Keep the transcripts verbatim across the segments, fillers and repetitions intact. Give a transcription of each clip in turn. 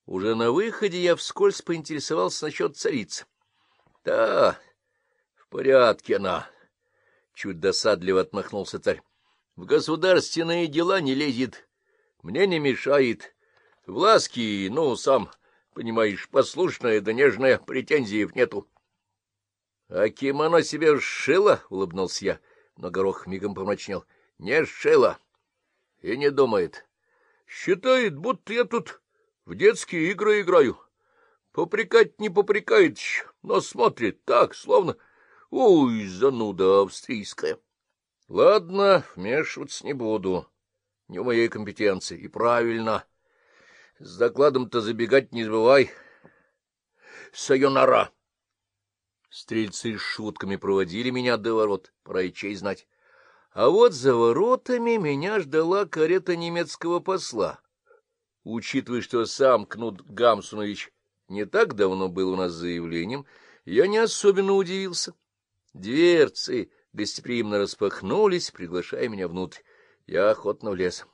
Уже на выходе я вскользь поинтересовался насчет царицы. — Да, в порядке она, — чуть досадливо отмахнулся царь. — В государственные дела не лезет, мне не мешает. В ласки, ну, сам понимаешь, послушная да нежная, претензий нету. — А кимоно себе сшила? — улыбнулся я, но Горох мигом помрачнел. — Не сшила. И не думает. Считает, будто я тут в детские игры играю. Попрекать не попрекает еще, но смотрит так, словно... Ой, зануда австрийская. Ладно, вмешиваться не буду. Не в моей компетенции. И правильно. С докладом-то забегать не забывай. Сайонара. Стрельцы с шутками проводили меня до ворот, пора и честь знать. А вот за воротами меня ждала карета немецкого посла. Учитывая, что сам Кнут Гамсунович не так давно был у нас с заявлением, я не особенно удивился. Дверцы гостеприимно распахнулись, приглашая меня внутрь. Я охотно влез.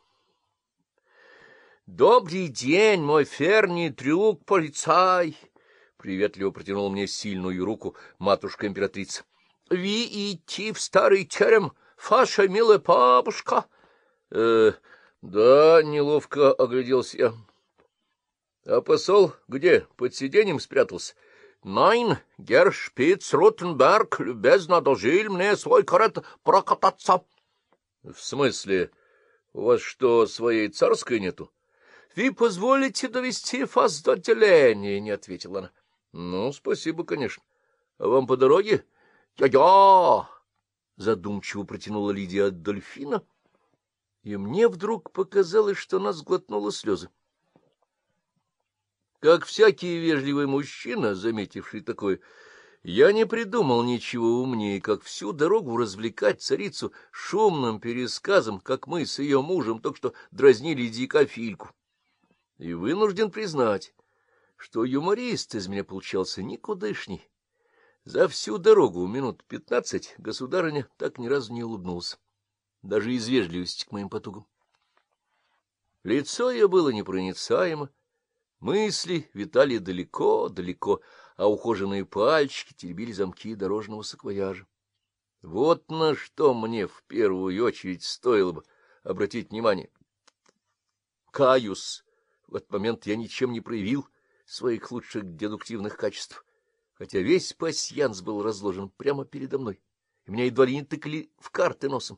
— Добрый день, мой ферний трюк, полицай! — приветливо протянул мне сильную руку матушка-императрица. — Ви идти в старый терем, ваша милая бабушка? Э, — Да, неловко огляделся я. — А посол где? Под сиденьем спрятался? — Найн, герр Шпиц Ротенберг любезно одолжил мне свой карет прокататься. — В смысле, у вас что, своей царской нету? — Вы позволите довести вас до отделения, — не ответила она. — Ну, спасибо, конечно. А вам по дороге? Я — Я-я! — задумчиво протянула Лидия от Дольфина, и мне вдруг показалось, что она сглотнула слезы. Как всякий вежливый мужчина, заметивший такое, я не придумал ничего умнее, как всю дорогу развлекать царицу шумным пересказом, как мы с ее мужем только что дразнили дикофильку. И вынужден признать, что юморист из меня получался никудышний. За всю дорогу минут пятнадцать государыня так ни разу не улыбнулся, даже из вежливости к моим потугам. Лицо ее было непроницаемо, мысли витали далеко-далеко, а ухоженные пальчики теребили замки дорожного саквояжа. Вот на что мне в первую очередь стоило бы обратить внимание. Каюсь, в этот момент я ничем не проявил своих лучших дедуктивных качеств, хотя весь пасьянс был разложен прямо передо мной, и меня едва ли не тыкали в карты носом.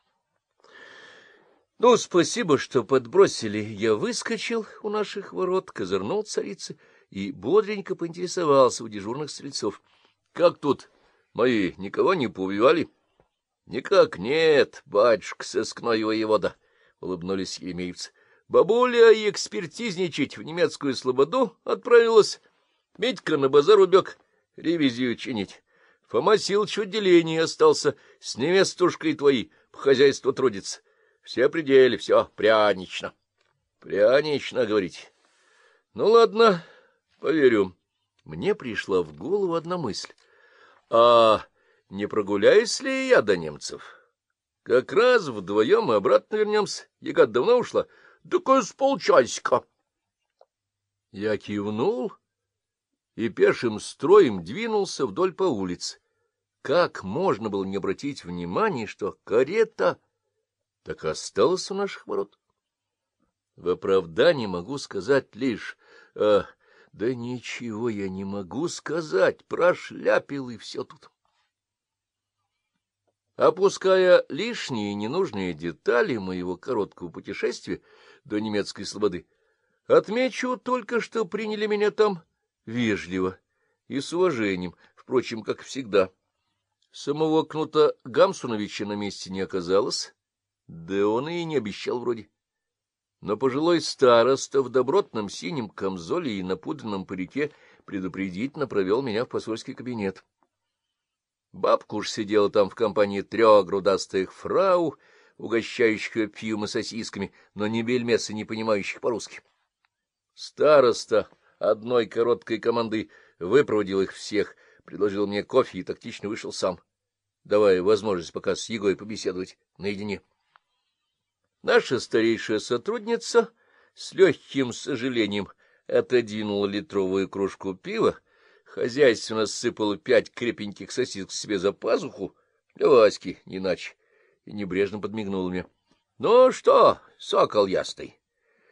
Ну, спасибо, что подбросили. Я выскочил у наших ворот, козырнул царицы и бодренько поинтересовался у дежурных стрельцов. — Как тут, мои, никого не поубивали? — Никак нет, батюшка, сыскной воевода, — улыбнулись еремеевцы. — Бабуля экспертизничать в немецкую слободу отправилась. Митька на базар убег ревизию чинить. Фома Силыч в отделении остался, с невестушкой твоей по хозяйству трудится. Все пределы, все прянично. Прянично, говорите. Ну, ладно, поверю. Мне пришла в голову одна мысль. А не прогуляюсь ли я до немцев? Как раз вдвоем и обратно вернемся. Яга давно ушла? Так с полчасика. Я кивнул и пешим строем двинулся вдоль по улице. Как можно было не обратить внимания, что карета так и осталась у наших ворот? В оправдании могу сказать лишь... Э, да ничего я не могу сказать, прошляпил и все тут. Опуская лишние ненужные детали моего короткого путешествия до немецкой слободы, отмечу только, что приняли меня там вежливо и с уважением, впрочем, как всегда. Самого Кнута Гамсуновича на месте не оказалось, да он и не обещал вроде. Но пожилой староста в добротном синем камзоле и напудренном парике предупредительно провел меня в посольский кабинет. Бабка уж сидела там в компании трех грудастых фрау, угощающих ее пивом и сосисками, но ни бельмеса не понимающих по-русски. Староста одной короткой командой выпроводил их всех, предложил мне кофе и тактично вышел сам, давая возможность пока с Егой побеседовать наедине. Наша старейшая сотрудница с легким сожалением отодвинула литровую кружку пива, хозяйственно сыпала пять крепеньких сосисок себе за пазуху, для Васьки, не иначе, и небрежно подмигнула мне. — Ну что, сокол ясный,